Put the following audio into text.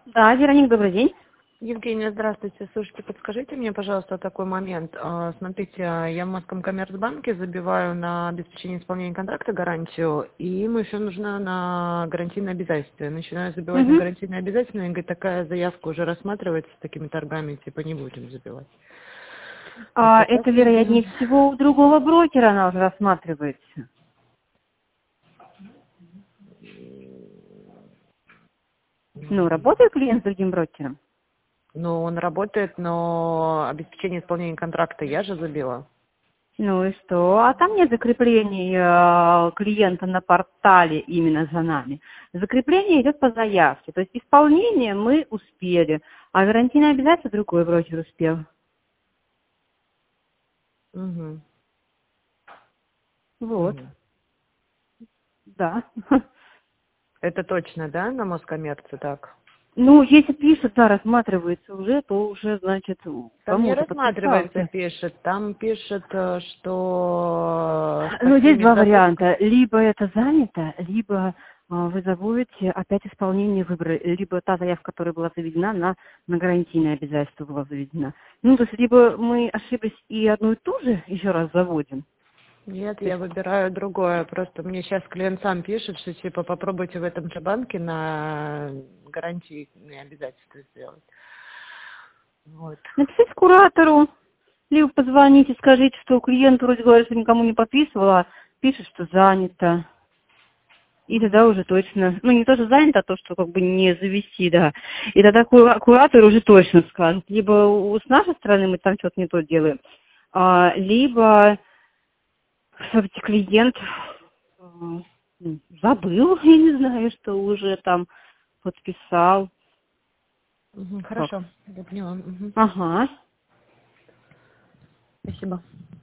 Да, Вероника, добрый день. Евгения, здравствуйте. Слушайте, подскажите мне, пожалуйста, такой момент. Смотрите, я в Москомкоммерцбанке забиваю на обеспечение исполнения контракта гарантию, и ему еще нужно на гарантийное обязательство. Я начинаю забивать на Угу. гарантийное обязательство, и говорит, такая заявка уже рассматривается с такими торгами, типа не будем забивать. Это Это, так ли делать? вероятнее всего, у другого брокера она уже рассматривается. Ну, работает клиент с другим брокером? Ну, он работает, но обеспечение исполнения контракта я же забила. Ну и что? А там нет закреплений клиента на портале именно за нами. Закрепление идет по заявке. То есть исполнение мы успели, а гарантийное обязательство другой брокер успел. Угу. Вот. Угу. Да. Это точно, да, на Москоммерце так? Ну, если пишут, да, рассматривается уже, то уже, значит, Там не кому-то рассматривается, подписался. пишет. Там пишет, что Ну, здесь спасение два запуска. варианта. Либо это занято, либо вы забудете опять исполнение выбора, либо та заявка, которая была заведена, на гарантийное обязательство была заведена. Ну, то есть, либо мы ошиблись и одну и ту же еще раз заводим. Нет, То я есть, выбираю другое. Просто мне сейчас клиент сам пишет, что типа попробуйте в этом же банке на гарантийные обязательства сделать. Вот. написать куратору, либо позвоните, скажите, что клиент вроде говорит, что никому не подписывал, а пишет, что занято. И тогда Мгм. уже точно, ну не то, что занято, а то, что как бы не завести, да. И тогда куратор уже точно скажет. Либо с нашей стороны мы там что-то не то делаем, либо все-таки клиент забыл, я не знаю, что уже там подписал. Мгм, Как? хорошо, я поняла. Мгм. Ага. Спасибо.